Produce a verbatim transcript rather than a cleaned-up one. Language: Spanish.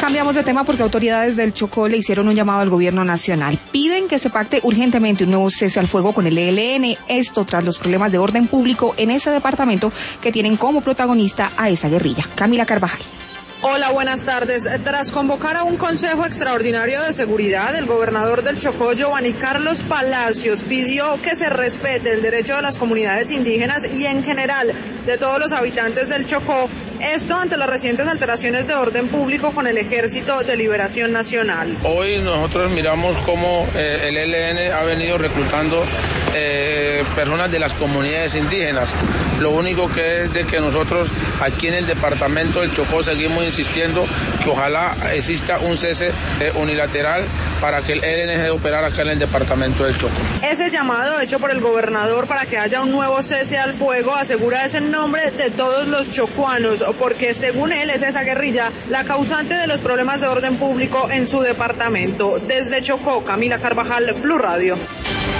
Cambiamos de tema porque autoridades del Chocó le hicieron un llamado al gobierno nacional. Piden que se pacte urgentemente un nuevo cese al fuego con el E L N, esto tras los problemas de orden público en ese departamento que tienen como protagonista a esa guerrilla. Camila Carvajal. Hola, buenas tardes. Tras convocar a un Consejo Extraordinario de Seguridad, el gobernador del Chocó, Giovanni Carlos Palacios, pidió que se respete el derecho de las comunidades indígenas y en general de todos los habitantes del Chocó, esto ante las recientes alteraciones de orden público con el Ejército de Liberación Nacional. Hoy nosotros miramos cómo eh, el E L N ha venido reclutando eh, personas de las comunidades indígenas. Lo único que es de que nosotros aquí en el departamento del Chocó seguimos insistiendo que ojalá exista un cese eh, unilateral para que el E L N deje de operar acá en el departamento del Chocó. Ese llamado hecho por el gobernador para que haya un nuevo cese al fuego asegura es en nombre de todos los chocuanos, porque según él es esa guerrilla la causante de los problemas de orden público en su departamento. Desde Chocó, Camila Carvajal, Blue Radio.